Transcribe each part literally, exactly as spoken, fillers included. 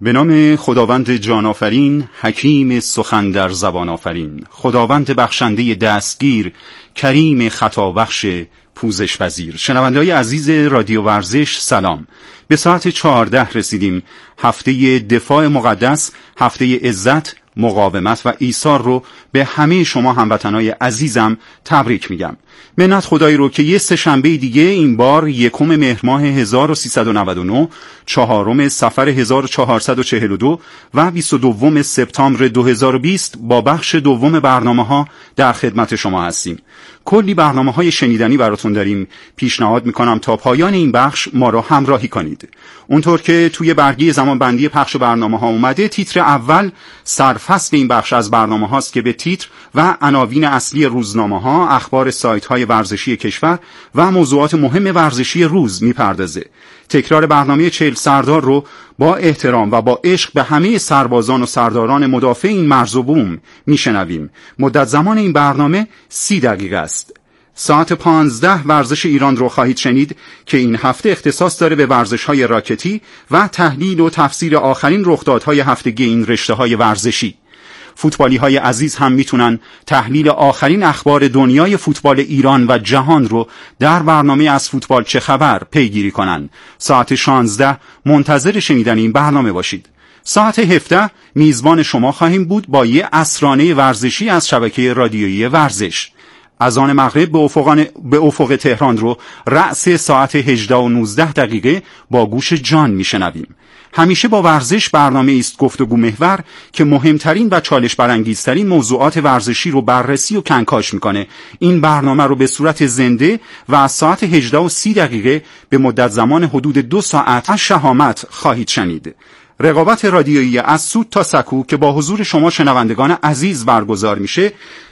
به نام خداوند جان آفرین، حکیم سخن در زبان آفرین، خداوند بخشنده دستگیر، کریم خطا بخش پوزش پذیر. شنونده‌های عزیز رادیو ورزش سلام. به ساعت چهارده رسیدیم. هفته دفاع مقدس، هفته عزت، مقاومت و ایثار رو به همه شما هموطنای عزیزم تبریک میگم. منت خدایی رو که یه سه شنبه دیگه این بار یکم مهر ماه هزار و سیصد و نود و نه، چهارم صفر هزار و چهارصد و چهل و دو و بیست و دوم سپتامبر دو هزار و بیست با بخش دوم برنامه‌ها در خدمت شما هستیم. کلی برنامه‌های شنیدنی براتون داریم. پیشنهاد میکنم تا پایان این بخش ما رو همراهی کنید. اونطور که توی برگه زمان بندی پخش برنامه‌ها اومده، تیتر اول سرفصل این بخش از برنامه هاست که به تیتر و عناوین اصلی روزنامه ها، اخبار سایت های ورزشی کشور و موضوعات مهم ورزشی روز میپردازه. تکرار برنامه چهل سردار رو با احترام و با عشق به همه سربازان و سرداران مدافع این مرز و بوم میشنویم. مدت زمان این برنامه سی دقیقه است. ساعت پانزده ورزش ایران رو خواهید شنید که این هفته اختصاص داره به ورزش‌های راکتی و تحلیل و تفسیر آخرین رخدادهای هفتگی این رشته‌های ورزشی. فوتبالی‌های عزیز هم میتونن تحلیل آخرین اخبار دنیای فوتبال ایران و جهان رو در برنامه از فوتبال چه خبر پیگیری کنن. ساعت شانزده منتظر شنیدن این برنامه باشید. ساعت هفده میزبان شما خواهیم بود با یه عصرانه ورزشی از شبکه رادیویی ورزش. اذان مغرب به افقان به افق تهران رو رأس ساعت هجده و نوزده دقیقه با گوش جان میشنویم. همیشه با ورزش برنامه است گفتگو محور که مهمترین و چالش برانگیزترین موضوعات ورزشی رو بررسی و کنکاش میکنه. این برنامه رو به صورت زنده و از ساعت هجده و سی دقیقه به مدت زمان حدود دو ساعت از شهامت خواهید شنید. رقابت رادیویی از سود تا سکو که با حضور شما شنوندگان عزیز برگزار میشه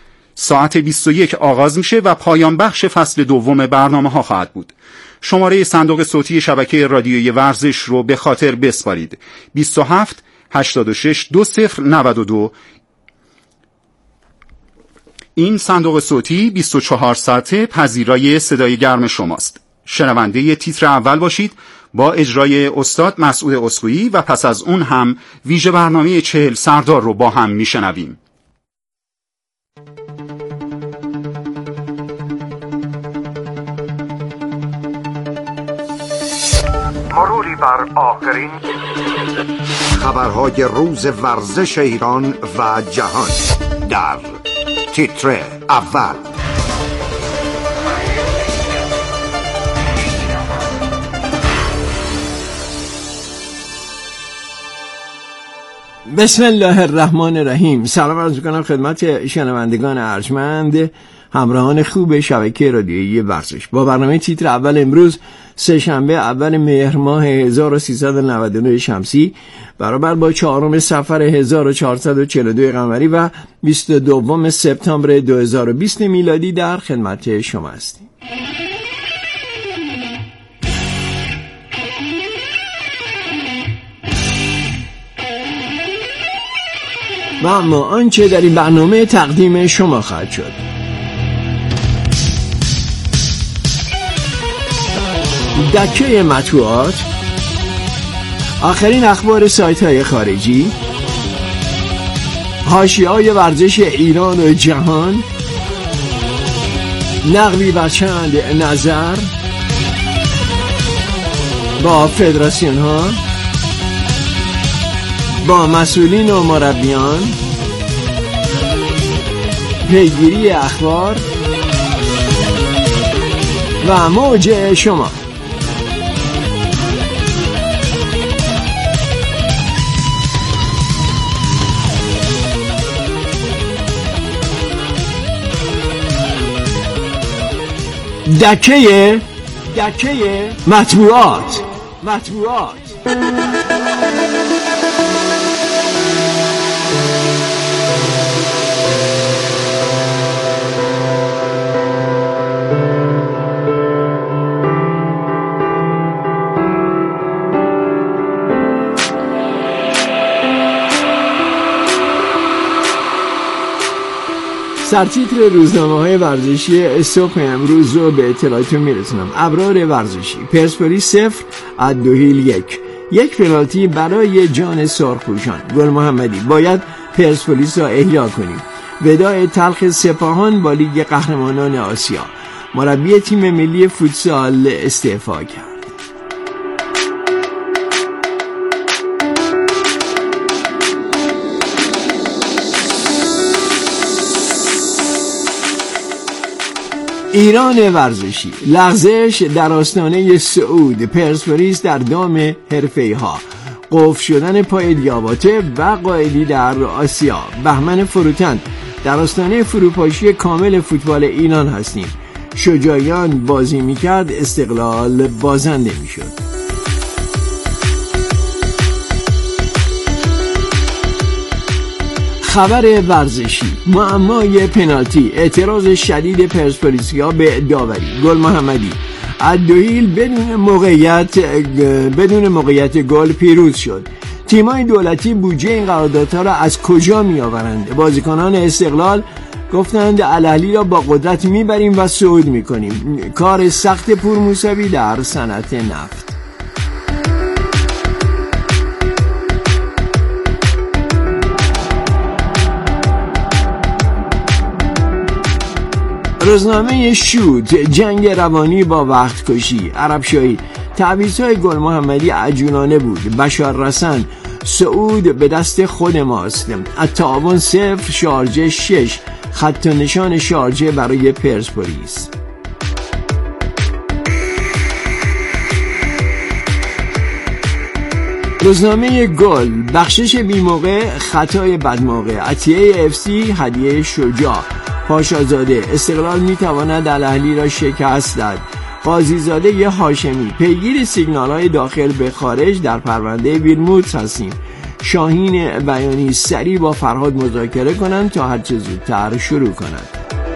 ساعت بیست و یک آغاز میشه و پایان بخش فصل دوم برنامه ها خواهد بود. شماره صندوق صوتی شبکه رادیویی ورزش رو به خاطر بسپارید: بیست و هفت هشتاد و شش دو صفر نود و دو. این صندوق صوتی بیست و چهار ساعته پذیرای صدای گرم شماست. شنونده تیتر اول باشید با اجرای استاد مسعود اسکویی و پس از اون هم ویژه برنامه چهل سردار رو با هم میشنویم. مروری بر آخرین خبرهای روز ورزش ایران و جهان در تیتر اول. بسم الله الرحمن الرحیم. سلام عرض می‌کنم خدمت شنوندگان ارجمند، همراهان خوب شبکه رادیویی ورزش. با برنامه تیتر اول امروز سه شنبه اول مهر ماه هزار و سیصد و نود و نه شمسی برابر با چهارم صفر هزار و چهارصد و چهل و دو قمری و بیست و دوم سپتامبر دو هزار و بیست میلادی در خدمت شما هستیم. و اما آنچه در این برنامه تقدیم شما خواهد شد: دکه مطبوعات، آخرین اخبار سایت های خارجی، حاشیه‌های ورزش ایران و جهان، نقلی بر چند نظر با فدراسیون ها، با مسئولین و مربیان، پیگیری اخبار و موج شما. دکه دکه مطبوعات مطبوعات سرتیتر روزنامه‌های ورزشی صبح امروز رو به اطلاعتون میرسونم. ابرار ورزشی: پرسپولیس صفر، الدوحیل یک. یک پنالتی برای جان سرخپوشان. گل محمدی: باید پرسپولیس را احیا کنیم. وداع تلخ سپاهان با لیگ قهرمانان آسیا. مربی تیم ملی فوتسال استعفا کرد. ایران ورزشی: لغزش در آستانه صعود پرسپولیس در دام حرفه‌ای‌ها، قفل شدن پای دیاباته و قائدی در آسیا. بهمن فروتن: در آستانه فروپاشی کامل فوتبال ایران هستیم. شجاعیان بازی میکرد، استقلال بازنده میشد. خبر ورزشی: معمای پنالتی، اعتراض شدید پرسپولیسیا به داوری. گل محمدی: الدویل بدون موقعیت بدون موقعیت گل پیروز شد. تیم‌های دولتی بودجه این قراردادها را از کجا میآورند؟ بازیکنان استقلال گفتند الاهلی را با قدرت میبریم و صعود میکنیم. کار سخت پور موسوی در صنعت نفت. روزنامه شوت: جنگ روانی با وقت کشی. عرب شاهی: تعویض‌های گل محمدی عجولانه بود. بشار رسن: صعود به دست خود ماست. التعاون صفر، شارجه شش. خط و نشان شارجه برای پرسپولیس. روزنامه گل: بخشش بی‌موقع، خطای بدموقع. عطیه اف سی هدیه شجاع. پاشازاده: استقلال میتواند الاهلی را شکست داد. قاضیزاده ی هاشمی: پیگیر سیگنال‌های داخل به خارج در پرونده ویلموتس هستیم. شاهین بیانی: سریع با فرهاد مذاکره کنند تا هرچه زودتر شروع کنند.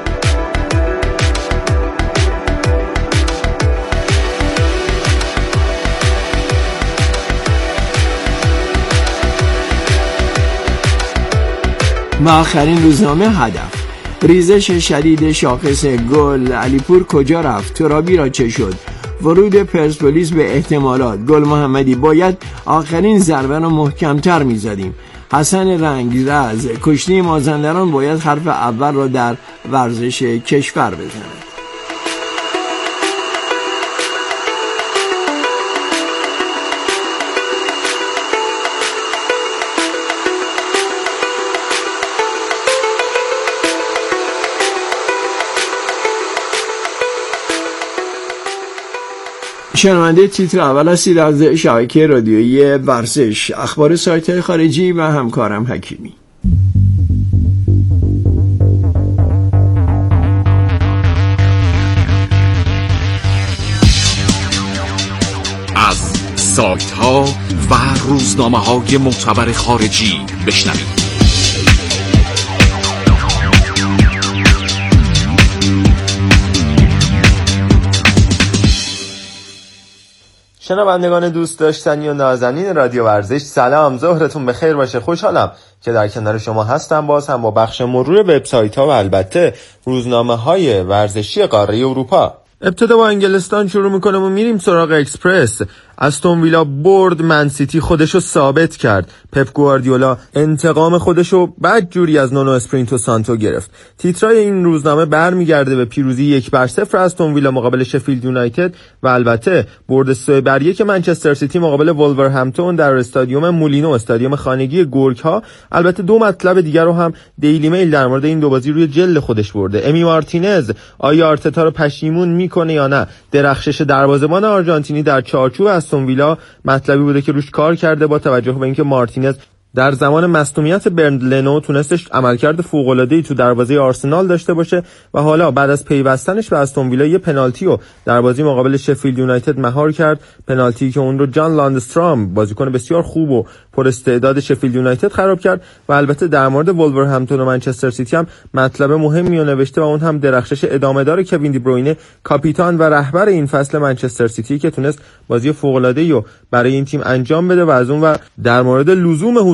و آخرین روزنامه هدف: ریزش شدید شاخص گل. علیپور کجا رفت؟ ترابی را چه شد؟ ورود پرسپولیس به احتمالات. گل محمدی: باید آخرین ضربه را محکمتر میزدیم. حسن رنگرز: کشتی مازندران باید حرف اول را در ورزش کشور بزند. شنونده تیتر اول هستید از شبکه رادیویی ورزش. اخبار سایت خارجی و همکارم حکیمی. از سایت ها و روزنامه های معتبر خارجی بشنوید. شنوندگان دوست داشتنی و نازنین رادیو ورزش، سلام، ظهرتون بخیر باشه. خوشحالم که در کنار شما هستم، باز هم با بخش مرور وبسایت ها و البته روزنامه های ورزشی قاره اروپا. ابتدا با انگلستان شروع میکنم و میریم سراغ اکسپرس. استون ویلا برد، من سیتی خودشو ثابت کرد. پپ گواردیولا انتقام خودشو بد جوری از نونو اسپرینتو سانتو گرفت. تیترای این روزنامه برمیگرده به پیروزی یک بر صفر استون ویلا مقابل شفیلد یونایتد و البته برد سه بر یک منچستر سیتی مقابل وولورهمپتون در استادیوم مولینو، استادیوم خانگی گورگ ها. البته دو مطلب دیگر رو هم دیلی میل در مورد این دو بازی روی جلد خودش برده. امی مارتینز آیا آرتتا رو پشیمون میکنه یا نه؟ درخشش دروازه‌بان آرژانتینی در چارچوب استون ویلا مطلبی بوده که روش کار کرده، با توجه به اینکه مارتینز در زمان مصدومیت برند لنو تونستش عملکرد فوق‌العاده‌ای تو دروازه آرسنال داشته باشه و حالا بعد از پیوستنش به استون ویلا یه پنالتی رو در بازی مقابل شفیلد یونایتد مهار کرد. پنالتی که اون رو جان لاندسترام، بازیکن بسیار خوب و پر استعداد شفیلد یونایتد، خراب کرد. و البته در مورد وولورهمپتون و منچستر سیتی هم مطلب مهمی رو نوشته و اون هم درخشش ادامه دار کوین دی بروینه، کاپیتان و رهبر این فصل منچستر سیتی که تونست بازی فوق‌العاده‌ای رو برای این تیم انجام بده. و از اون ور در مورد لزوم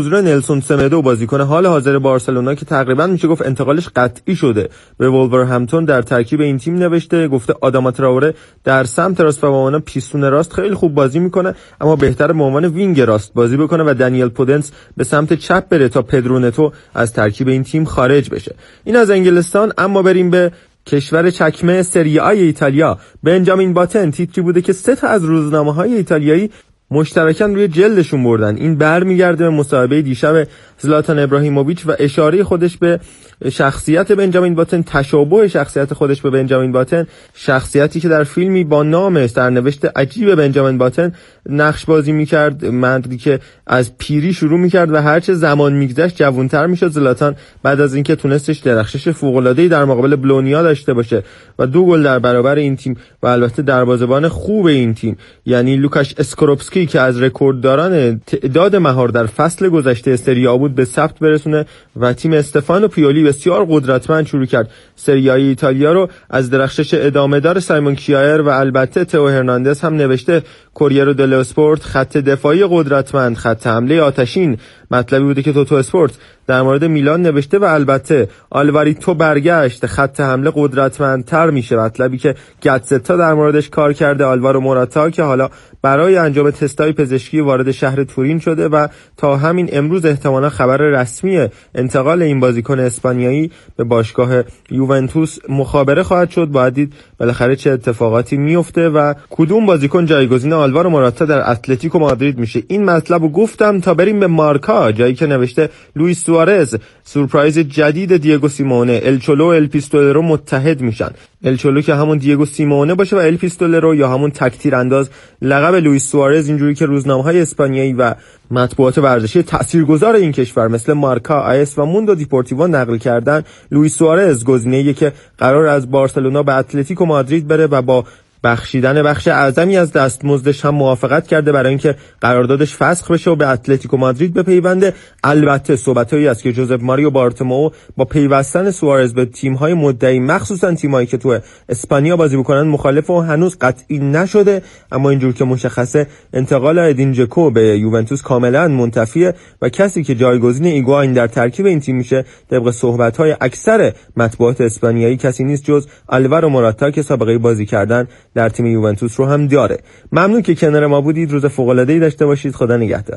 حضور نلسون سمدو بازیکن حال حاضر بارسلونا که تقریبا میشه گفت انتقالش قطعی شده به وولورهمپتون در ترکیب این تیم نوشته. گفته آداما تراوره در سمت راست و به عنوان پیستون راست خیلی خوب بازی میکنه، اما بهتره به عنوان وینگ راست بازی بکنه و دنیل پودنس به سمت چپ بره تا پدرو نتو از ترکیب این تیم خارج بشه. این از انگلستان. اما بریم به کشور چکمه سری آ ایتالیا. بنجامین باتن تیتری بوده که سه تا از روزنامه‌های ایتالیایی مشترکاً روی جلدشون بردن. این برمیگرده به مصاحبه دیشب زلاتان ابراهیموویچ و اشاره خودش به شخصیت بنجامین باتن، تشابه شخصیت خودش به بنجامین باتن، شخصیتی که در فیلمی با نام سرنوشت عجیب بنجامین باتن نقش بازی میکرد، مردی که از پیری شروع میکرد و هرچه زمان میگذشت جوانتر میشد. زلاتان بعد از اینکه تونستش درخشش فوق‌العاده‌ای در مقابل بلونیا داشته باشه و دو گل در برابر این تیم و البته دروازه‌بان خوب این تیم یعنی لوکاش اسکوروپسکی که از رکوردداران تعداد مهار در فصل گذشته سری آ بود به ثبت برسونه و تیم استفانو پیولی بسیار قدرتمند شروع کرد سری آ ایتالیا رو. از درخشش ادامه دار سایمون کیایر و البته تئو هرناندز هم نوشته. کوریرو دلو اسپورت خط دفاعی قدرتمند، خط حمله آتشین مطلبی بوده که توتو اسپورت در مورد میلان نوشته و البته آلواریتو برگشت، خط حمله قدرتمندتر میشه، مطلبی که گاتزتا در موردش کار کرده. آلوارو موراتا که حالا برای انجام تستای پزشکی وارد شهر تورین شده و تا همین امروز احتمالا خبر رسمی انتقال این بازیکن اسپانیایی به باشگاه یوونتوس مخابره خواهد شد. باید دید بالاخره چه اتفاقاتی میفته و کدوم بازیکن جایگزین آلوارو موراتا در اتلتیکو مادرید میشه. این مطلبو گفتم تا بریم به مارکا، جایی که نوشته لوئیس سوارز سورپرایز جدید دیگو سیمونه، الچولو و ال پیستولرو متحد میشن. الچولو که همون دیگو سیمونه باشه و ال پیستولرو یا همون تکتیر انداز لقب لوئیس سوارز، اینجوری که روزنامه‌های اسپانیایی و مطبوعات ورزشی تاثیرگذار این کشور مثل مارکا، آیس و موندو دیپورتیو نقل کردن. لوئیس سوارز گزینه‌ایه که قرار از بارسلونا به اتلتیکو مادرید بره و با بخشیدن بخش اعظمی از دستمزدش هم موافقت کرده برای اینکه قراردادش فسخ بشه و به اتلتیکو مادرید بپیونده. البته صحبتایی است که جوزپ ماریو بارتومئو با پیوستن سوارز به تیم‌های مدعی مخصوصا تیمایی که تو اسپانیا بازی می‌کنن مخالف و هنوز قطعی نشده، اما اینجور که مشخصه انتقال ادین جکو به یوونتوس کاملا منتفیه و کسی که جایگزین ایگواین در ترکیب این تیم میشه طبق صحبت‌های اکثر مطبوعات اسپانیایی کسی نیست جز آلوارو موراتا که سابقه بازی کردن در تیم یوونتوس رو هم داره. ممنون که کنار ما بودید. روز فوق‌العاده‌ای داشته باشید. خدا نگهدار.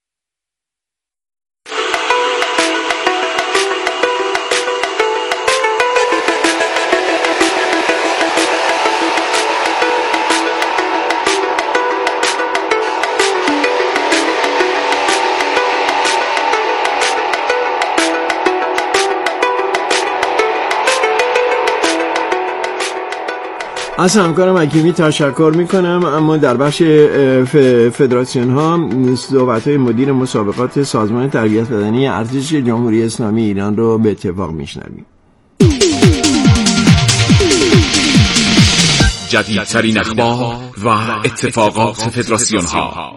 از همکارم حکیمی تشکر میکنم. اما در بخش فدراسیون ها صحبت های مدیر مسابقات سازمان تربیت بدنی ارتش جمهوری اسلامی ایران رو به اتفاق میشنویم. جدیدترین اخبار و اتفاقات فدراسیون ها.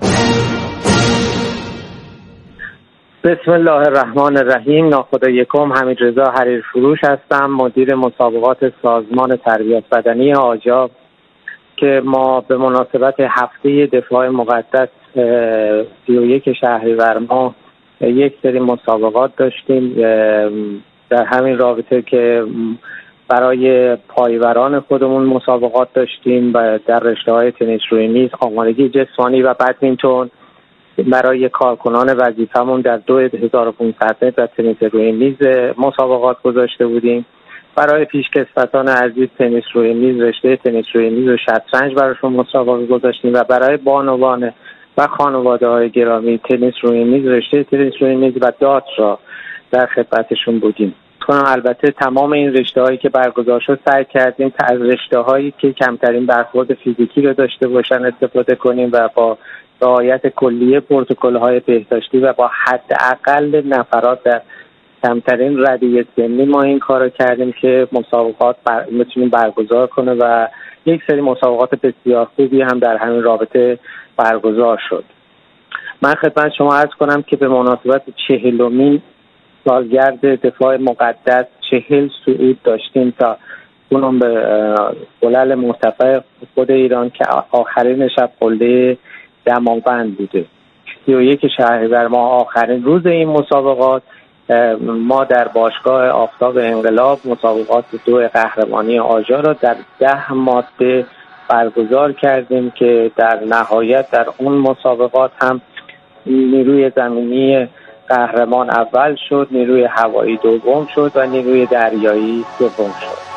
بسم الله الرحمن الرحیم. ناخدا یکم حمیدرضا حریرفروش هستم، مدیر مسابقات سازمان تربیت بدنی آجاب که ما به مناسبت هفته دفاع مقدس سی و یک شهریور ماه یک سری مسابقات داشتیم. در همین رابطه که برای پایوران خودمون مسابقات داشتیم و در رشته‌های تنیس روی میز، آمادگی جسمانی و بدمینتون. برای کارکنان وظیفمون در دو هزار و پانصد متر و تنیس روی میز مسابقات گذاشته بودیم. برای پیشکسوتان عزیز تنیس روی میز، رشته تنیس روی میز و شطرنج براشون مسابقه گذاشتیم و برای بانوان و خانواده‌های گرامی تنیس روی میز، رشته تنیس روی میز و دات را در خدمتشون بودیم. کنم البته تمام این رشته‌هایی که برگزار شد سعی کردیم از رشته‌هایی که کمترین برخورد فیزیکی رو داشته باشن استفاده کنیم و با رعایت کلیه پروتکل‌های بهداشتی و با حداقل نفرات در کمترین ردیه سنی ما این کارو کردیم که مسابقات بر... میتونیم برگزار کنه و یک سری مسابقات بسیار خوبی هم در همین رابطه برگزار شد. من خدمت شما عرض کنم که به مناسبت چهلمین سالگرد دفاع مقدس چهل صعود داشتیم تا اونم به بلل مرتفع خود ایران که آخرین شب قله دماوند بوده. سی و یک شهریور ماه آخرین روز این مسابقات ما در باشگاه آفتاب انقلاب مسابقات دو قهرمانی آژا را در ده ماده برگزار کردیم که در نهایت در اون مسابقات هم نیروی زمینی قهرمان اول شد، نیروی هوایی دوم شد و نیروی دریایی سوم شد.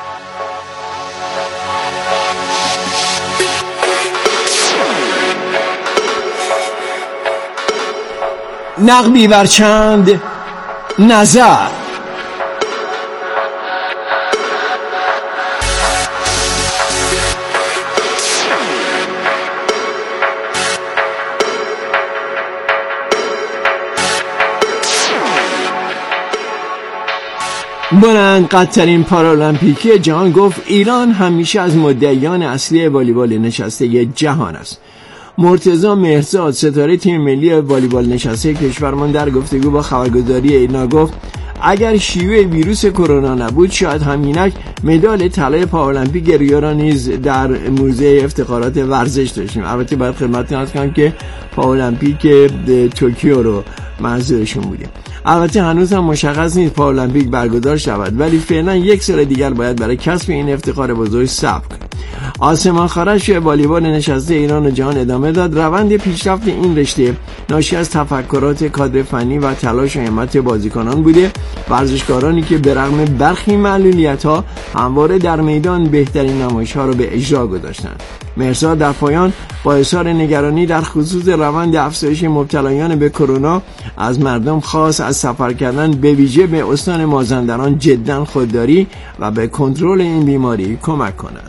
نقبی بر چند نظر. بلند قدترین پارالمپیکی جهان گفت ایران همیشه از مدعیان اصلی والیبال نشسته جهان است. مرتضی مهرزاد ستاره تیم ملی والیبال نشسته کشورمان در گفتگو با خبرگزاری اینا گفت اگر شیوع ویروس کرونا نبود شاید همینک مدال طلای پارالمپیک ریو را نیز در موزه افتخارات ورزش داشتیم. البته باید خدمتتون عرض کنم که پارالمپیک توکیو رو منظورشون بودیم. البته هنوز هم مشخص نیست پارالمپیک برگزار شود، ولی فعلا یک سال دیگر باید برای کسب این افتخار بزرگ صبر کنیم. آسمان خارش والیبال نشسته ایران و جهان ادامه داد. روند پیشرفت این رشته ناشی از تفکرات کادر فنی و تلاش و همت بازیکنان بوده. ورزشکارانی که به رغم برخی معلولیت‌ها همواره در میدان بهترین نمایش‌ها را به اجرا گذاشتند. مهرزاد در پایان با اظهار نگرانی در خصوص روند افزایش مبتلایان به کرونا از مردم خواست از سفر کردن به ویژه به استان مازندران جداً خودداری و به کنترل این بیماری کمک کنند.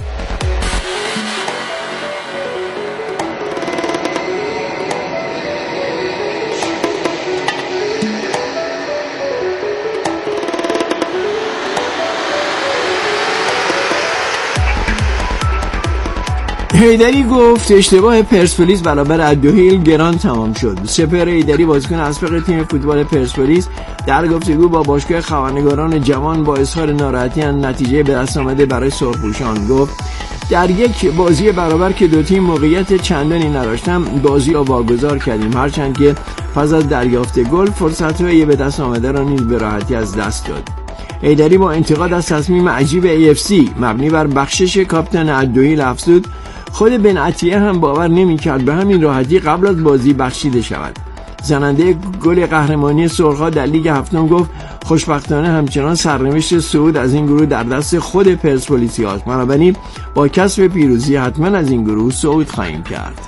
حیدری گفت اشتباه پرسپولیس برابر الدوحیل گران تمام شد. سپهر حیدری بازیکن اسبق تیم فوتبال پرسپولیس در گفتگو با باشگاه خبرنگاران جوان با اظهار ناراحتی از نتیجه به دست آمده برای سرخپوشان گفت در یک بازی برابر که دو تیم موقعیت چندانی نداشتن بازی را واگذار کردیم، هرچند که پس از دریافت گل فرصت‌های به دست آمده را نیز به راحتی از دست داد. حیدری با انتقاد از تصمیم عجیب ای اف سی مبنی بر بخشش کاپیتان الدوحیل افزود خود بن عطیه هم باور نمی‌کرد به همین راحتی قبل از بازی بخشیده شود. زننده گل قهرمانی سرخ‌ها در لیگ هفتم گفت خوشبختانه همچنان سرنوشت صعود از این گروه در دست خود پرسپولیسیاست، بنابراین با کسب پیروزی حتما از این گروه صعود خواهیم کرد.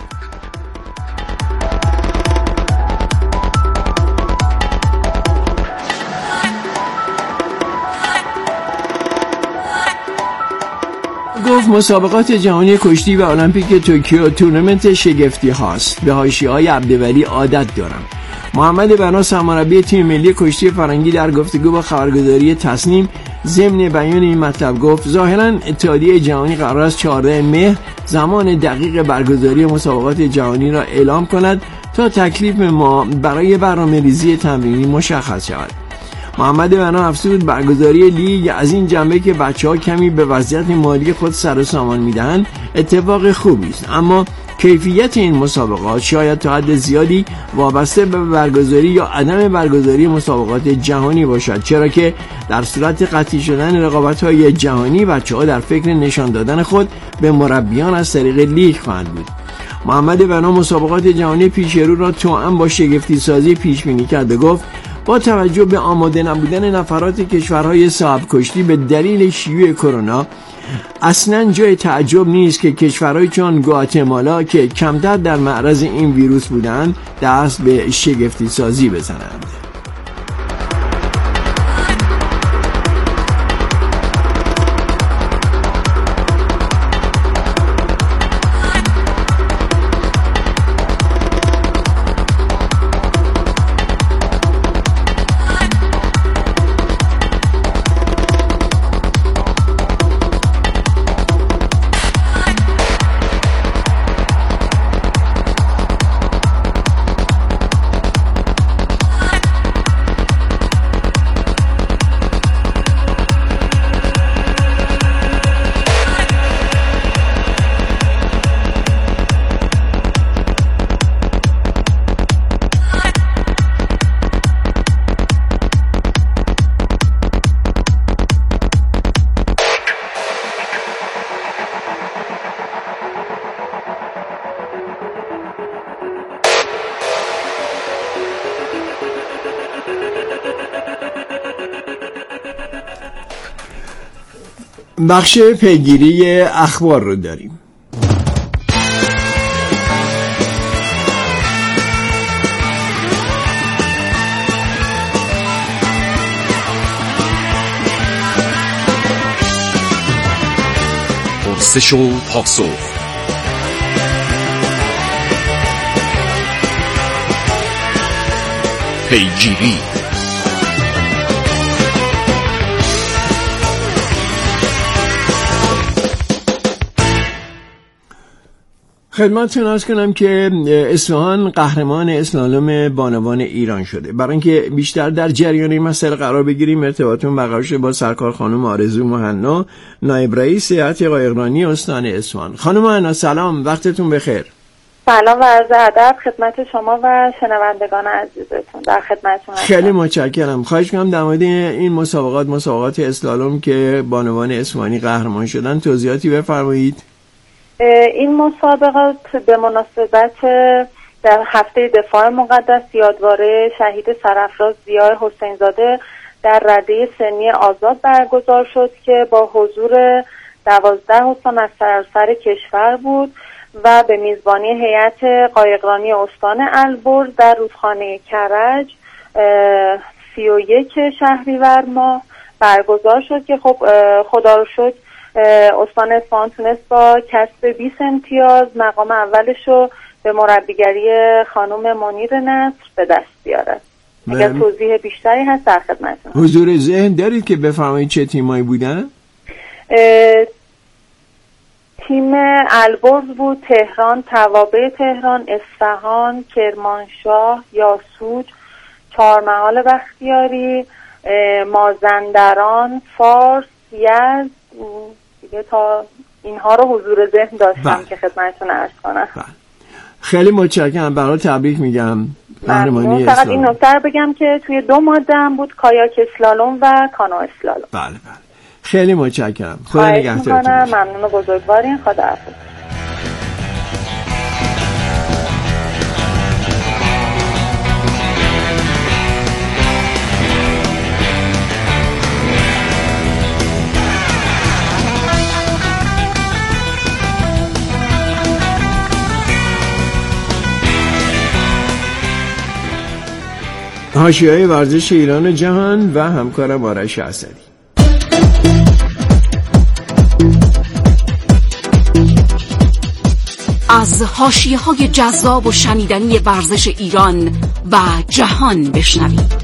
گفت مسابقات جهانی کشتی و المپیک توکیو تورنمنت شگفتی هاست. به حاشیه‌های عبدولی عادت دارم. محمد بنا سرمربی تیم ملی کشتی فرنگی در گفتگو با خبرگزاری تصنیم ضمن بیان این مطلب گفت ظاهراً اتحادیه جهانی قرار است چهاردهم مهر زمان دقیق برگزاری مسابقات جهانی را اعلام کند تا تکلیف ما برای برنامه‌ریزی تمرینی مشخص شود. محمد بنا افزود برگزاری لیگ از این جنبه که بچه‌ها کمی به وضعیت مالی خود سر و سامان میدهند اتفاق خوبی است، اما کیفیت این مسابقات شاید تا حد زیادی وابسته به برگزاری یا عدم برگزاری مسابقات جهانی باشد، چرا که در صورت قطعی شدن رقابت‌های جهانی بچه‌ها در فکر نشان دادن خود به مربیان از طریق لیگ خواهند بود. محمد بنا مسابقات جهانی پیش رو را توأم با شگفتی سازی پیش بینی کرد و گفت با توجه به آماده نبودن نفرات کشورهای صاحب کشتی به دلیل شیوع کرونا اصلا جای تعجب نیست که کشورهای چون گواتمالا که کمتر در معرض این ویروس بودند دست به شگفتی سازی بزنند. بخش پیگیری اخبار رو داریم. پرسش و پاسخ. پیگیری. خدمتتون عرض کنم که اصفهان قهرمان اسلالوم بانوان ایران شده. برای اینکه بیشتر در جریان این مسئله قرار بگیریم ارتباطمون برقرار شده با سرکار خانم آرزو مهنا، نایب رئیس هیئت قایقرانی استان اصفهان. خانم مهنا سلام، وقتتون بخیر. سلام و عرض ادب خدمت شما و شنوندگان عزیزتون، در خدمتتون هستم. خیلی متشکرم. خواهش می‌کنم در مورد این مسابقات مسابقات اسلالوم که بانوان اصفهانی قهرمان شدن توضیحاتی بفرمایید. این مسابقات به مناسبت در هفته دفاع مقدس یادواره شهید سرافراز ضیاء حسین زاده در رده سنی آزاد برگزار شد که با حضور دوازده استان از سراسر کشور بود و به میزبانی هیئت قایقرانی استان البرز در رودخانه کرج سی و یک شهریور ماه برگزار شد که خب خدا رو شکر استان اصفهان تونست با کسب بیست امتیاز مقام اولش رو به مربیگری خانم منیر نصر به دست بیاره. اگر توضیح بیشتری هست در خدمتتون. حضور ذهن دارید که بفرمایید چه تیمایی بودن؟ تیم البرز بود، تهران، توابع تهران، اصفهان، کرمانشاه، یاسوج، چهارمحال بختیاری، مازندران، فارس، یزد، دیگه تا اینها رو حضور ذهن داشتم بله. که خدمتتون عرض کنم. بله. خیلی متشکرم، برای تبریک میگم. قهرمانی فقط این نکته رو بگم که توی دو ماده هم بود، کایاک اسلالوم و کانو اسلالوم. بله بله. خیلی متشکرم. خدا نگهدارتون. ممنون و بزرگوارین. خدا حافظ. حاشیه‌های ورزش ایران و جهان و همکارم آرش اسدی. از حاشیه‌های جذاب و شنیدنی ورزش ایران و جهان بشنوید.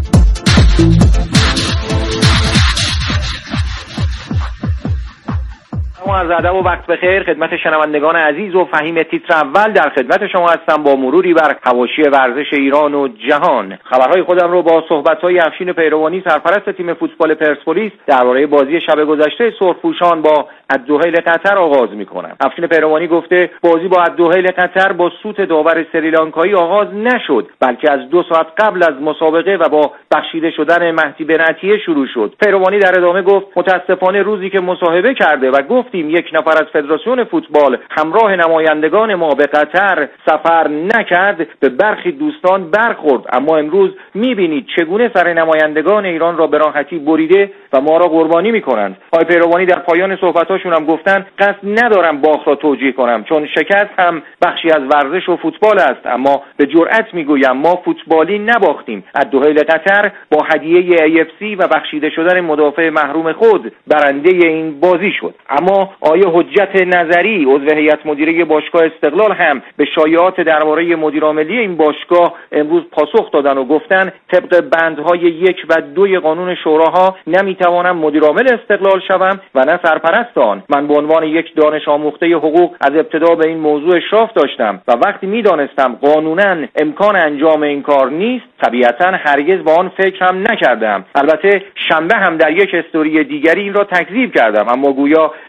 عرض ادب و وقت بخیر خدمت شنوندگان عزیز و فهیم تیتر اول در خدمت شما هستم با مروری بر حواشی ورزش ایران و جهان. خبرهای خودم رو با صحبت‌های افشین پیروانی سرپرست تیم فوتبال پرسپولیس درباره بازی شب گذشته سرخپوشان با الدحیل قطر آغاز می‌کنم. افشین پیروانی گفته بازی با الدحیل قطر با سوت داور سریلانکایی آغاز نشد، بلکه از دو ساعت قبل از مسابقه و با بخشیده شدن مهدی بنعتیه شروع شد. پیروانی در ادامه گفت متاسفانه روزی که مصاحبه کرده و گفتیم یک نفر از فدراسیون فوتبال همراه نمایندگان ما به قطر سفر نکرد، به برخی دوستان برخورد، اما امروز می‌بینید چگونه سر نمایندگان ایران را به راحتی بریده و ما را قربانی می‌کنند. آقای پیروانی در پایان صحبتاشون هم گفتن قصد ندارم باخت را توجیه کنم چون شکست هم بخشی از ورزش و فوتبال است، اما به جرأت میگویم ما فوتبالی نباختیم. الدحیل قطر با هدیه ای اف سی و بخشیده شدن مدافع محروم خود برنده این بازی شد. اما آیه حجت نظری عضو هیئت مدیره باشگاه استقلال هم به شایعات درباره مدیرعاملی این باشگاه امروز پاسخ دادن و گفتن طبق بندهای یک و دوی قانون شوراها نمیتوانم مدیرعامل استقلال شوم و نه سرپرست آن. من به عنوان یک دانش آموخته حقوق از ابتدا به این موضوع اشراف داشتم و وقتی میدانستم قانونا امکان انجام این کار نیست طبیعتا هرگز با آن فکر هم نکردم. البته شنبه هم در یک استوری دیگری این را تکذیب کردم، اما گویا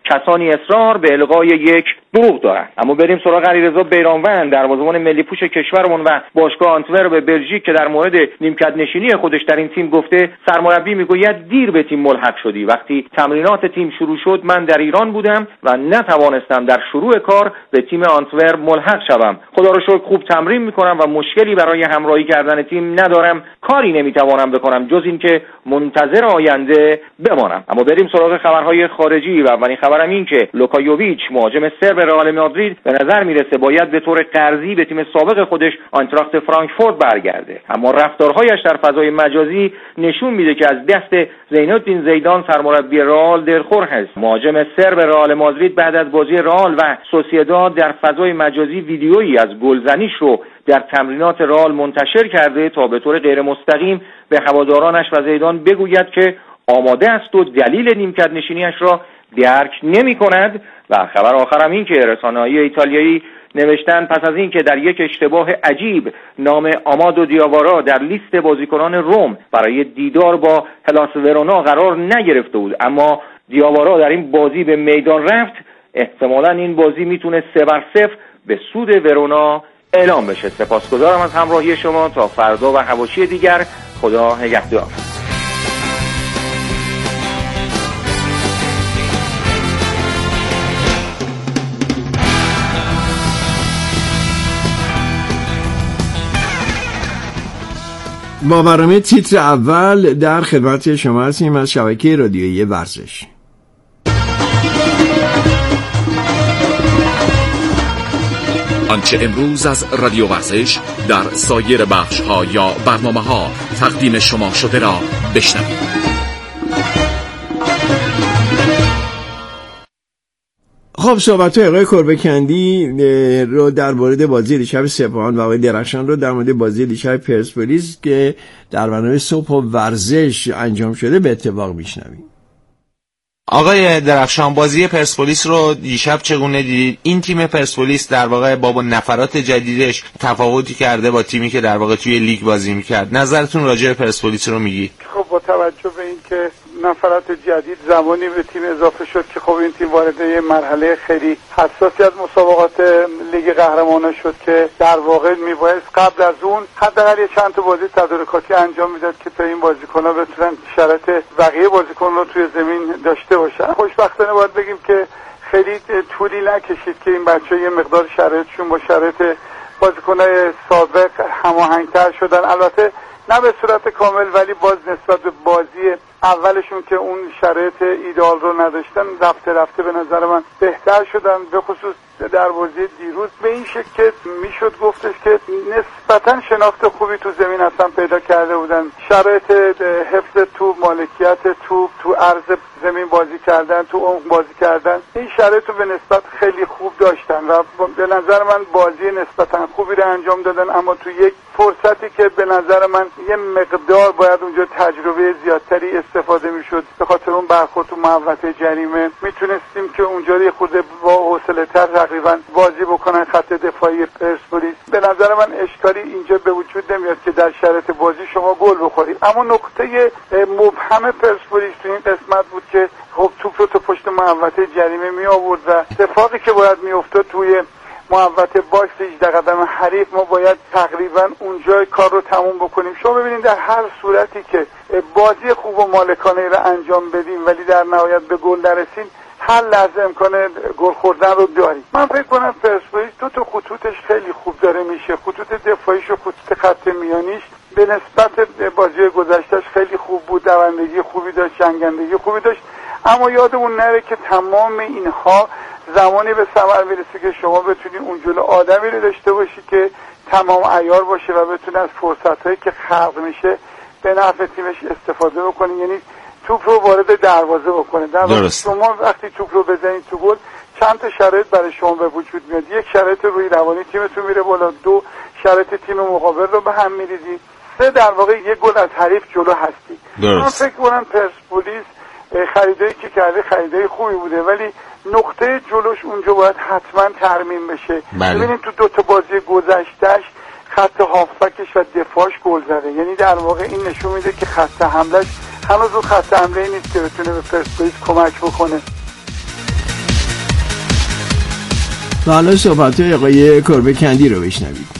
کسانی اصرار به الغای یک دروغ دارند. اما بریم سراغ علیرضا بیرانوند، دروازه‌بان ملی پوش کشورمون و باشگاه آنتورپ بلژیک که در مورد نیمکت نشینی خودش در این تیم گفته سرمربی میگوید دیر به تیم ملحق شدی. وقتی تمرینات تیم شروع شد من در ایران بودم و نتوانستم در شروع کار به تیم آنتورپ ملحق شوم. خدا رو شکر خوب تمرین میکنم و مشکلی برای همراهی کردن تیم ندارم. کاری نمیتوانم بکنم جز اینکه منتظر آینده بمانم. اما بریم سراغ خبرهای خارجی و اولین خبرم این که لوکا یوویچ مهاجم سرب رئال مادرید به نظر میرسه باید به طور قرضی به تیم سابق خودش آینتراخت فرانکفورت برگرده. اما رفتارهایش در فضای مجازی نشون میده که از دست زینالدین زیدان سرمربی رئال دلخور هست. مهاجم سرب رئال مادرید بعد از بازی رئال و سوسییداد در فضای مجازی ویدیویی از گلزنیش رو در تمرینات رئال منتشر کرده تا به طور غیر مستقیم به هوادارانش و زیدان بگوید که آماده است و دلیل نیمکت نشینیش را درک نمی کند. و خبر آخرم این که رسانه‌های ایتالیایی نوشتن پس از این که در یک اشتباه عجیب نام آمادو دیاوارا در لیست بازیکنان روم برای دیدار با هلاس ورونا قرار نگرفته بود، اما دیاوارا در این بازی به میدان رفت، احتمالاً این بازی میتونه سه بر صفر به سود ورونا اعلام بشه. سپاسگزارم از همراهی شما. تا فردا و حواشی دیگر، خدا نگهدار. با برنامه تیتر اول در خدمت شما هستیم از شبکه رادیویی ورزش. آنچه امروز از رادیو ورزش در سایر بخش‌ها یا برنامه‌ها تقدیم شما شده را بشنوید. خب صحبت های آقای کربکندی رو در مورد بازی دیشب سپاهان و آقای درخشان رو در مورد بازی دیشب پرسپولیس که در برنامه صبح و ورزش انجام شده به اتفاق میشنویم. آقای درخشان، بازی پرسپولیس رو دیشب چگونه دیدید؟ این تیم پرسپولیس در واقع با نفرات جدیدش تفاوتی کرده با تیمی که در واقع توی لیگ بازی میکرد. نظرتون راجع به پرسپولیس رو میگی؟ خب با توجه به اینکه نفرات جدید زمانی به تیم اضافه شد که خب این تیم وارد یه مرحله خیلی حساسی از مسابقات لیگ قهرمانان شد که در واقع میبایست قبل از اون حداقل یه چند تا بازی تدارکاتی انجام میداد که تا این بازیکن‌ها بتونن شرایط بقیه بازیکن رو توی زمین داشته باشن. خوشبختانه باید بگیم که خیلی طولی نکشید که این بچه‌ها یه مقدار شرایطشون با شرایط بازیکن‌های سابق هماهنگ‌تر شدن، البته نه به صورت کامل، ولی باز نسبت به بازی اولشون که اون شرایط ایدئال رو نداشتن رفته رفته به نظر من بهتر شدن، به خصوص در بازی دیروز به این شکل که میشد گفتش که نسبتا شناخت خوبی تو زمین اصلا پیدا کرده بودن. شرایط حفظ توپ، مالکیت توپ، تو عرض زمین بازی کردن، تو عمق بازی کردن، این شرایط رو به نسبت خیلی خوب داشتن و به نظر من بازی نسبتا خوبی رو انجام دادن. اما تو یک فرصتی که به نظر من یه مقدار باید اونجا تجربه زیادتری استفاده میشد، به خاطر اون برخورد تو محوطه جریمه میتونستیم که اونجا یه خورده با حوصله‌تر تقریبا بازی بکنن خط دفاعی پرسپولیس. به نظر من اشکالی اینجا به وجود نمیاد که در شرایط بازی شما گل بخورید. اما نقطه مبهم پرسپولیس تو این قسمت بود که خب توپ رو تو پشت محوطه جریمه می آورد و اتفاقی که باید میافتاد توی محوطه باکس هجده قدم حریف ما باید تقریبا اونجا کار رو تموم بکنیم. شما ببینید در هر صورتی که بازی خوب و مالکانه را انجام بدیم ولی در نهایت به گل نرسیم، هر لحظه امکان گل خوردن رو داریم. من فکر کنم پرسپولیس دو تا خطوطش خیلی خوب داره میشه، خطوط دفاعیش و خطوط خط میانیش به نسبت بازی گذشتهش خیلی خوب بود، دوندگی خوبی داشت، جنگندگی خوبی داشت. اما یادمون نره که تمام اینها زمانی به ثمر میرسه که شما بتونی اون جلو آدمی رو داشته باشی که تمام عیار باشه و بتونه از فرصتایی که خلق میشه به نفع تیمش استفاده بکنه، یعنی توپ رو وارد دروازه بکنه. در واقع شما وقتی توپ رو بزنید تو گل چند تا شرایط برای شما به وجود میاد. یک، شرایط روی روانی تیمتون میره بالا، دو، شرایط تیم مقابل رو به هم میریزی، سه، در واقع یک گل از حریف جلو هستی. من فکر کنم پرسپولیس خریدایی که کرده خریدای خوبی بوده، ولی نقطه جلوش اونجا باید حتما ترمیم بشه. ببینید تو دو تا بازی گذشتهش خط هافبکش و دفاعش گل زده، یعنی در واقع این نشون میده که خط حملهش هنوز اون خط حمله نیست که بتونه به پرسپولیس کمک بکنه. و حالا صحبت های آقای کربه کندی رو بشنوید.